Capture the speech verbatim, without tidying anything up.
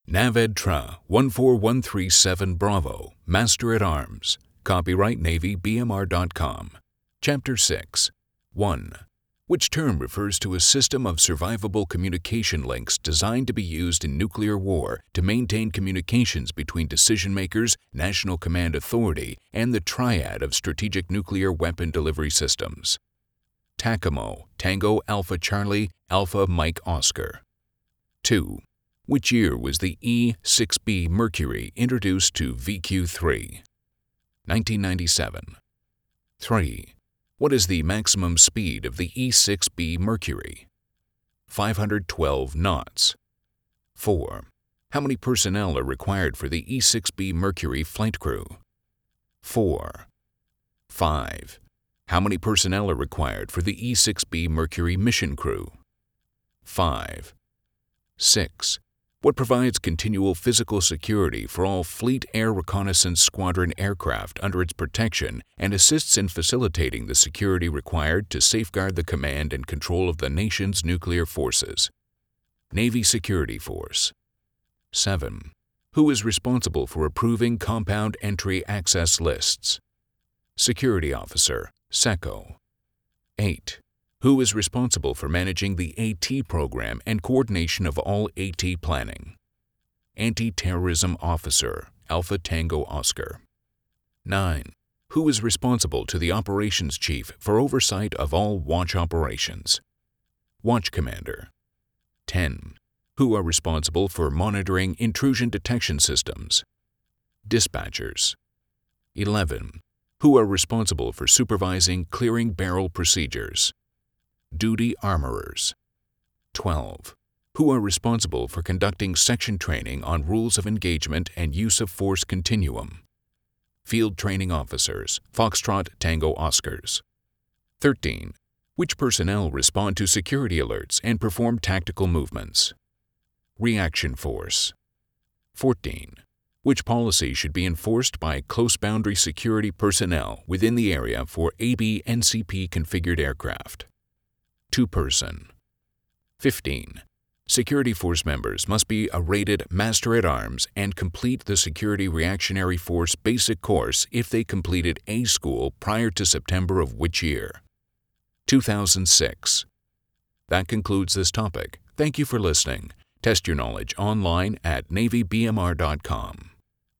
NAVEDTRA one four one three seven Bravo, Master at Arms. Copyright Navy B M R dot com. Chapter six. one. Which term refers to a system of survivable communication links designed to be used in nuclear war to maintain communications between decision-makers, National Command Authority, and the triad of strategic nuclear weapon delivery systems? TACAMO, Tango Alpha Charlie, Alpha Mike Oscar. two. Which year was the E six B Mercury introduced to V Q three? nineteen ninety-seven. three. What is the maximum speed of the E six B Mercury? five hundred twelve knots. four. How many personnel are required for the E six B Mercury flight crew? four. five. How many personnel are required for the E six B Mercury mission crew? five. six. What provides continual physical security for all Fleet Air Reconnaissance Squadron aircraft under its protection and assists in facilitating the security required to safeguard the command and control of the nation's nuclear forces? Navy Security Force. seven. Who is responsible for approving compound entry access lists? Security Officer, SECO. eight. Who is responsible for managing the AT program and coordination of all AT planning? Anti-Terrorism Officer, Alpha Tango Oscar. nine. Who is responsible to the Operations Chief for oversight of all watch operations? Watch Commander. ten. Who are responsible for monitoring intrusion detection systems? Dispatchers. eleven. Who are responsible for supervising clearing barrel procedures? Duty Armorers. twelve. Who are responsible for conducting section training on rules of engagement and use of force continuum? Field Training Officers, Foxtrot Tango Oscars. thirteen. Which personnel respond to security alerts and perform tactical movements? Reaction Force. fourteen. Which policy should be enforced by close boundary security personnel within the area for A B N C P configured aircraft? Two-person. fifteen. Security Force members must be a rated Master at Arms and complete the Security Reactionary Force basic course if they completed A school prior to September of which year? two thousand six. That concludes this topic. Thank you for listening. Test your knowledge online at Navy B M R dot com.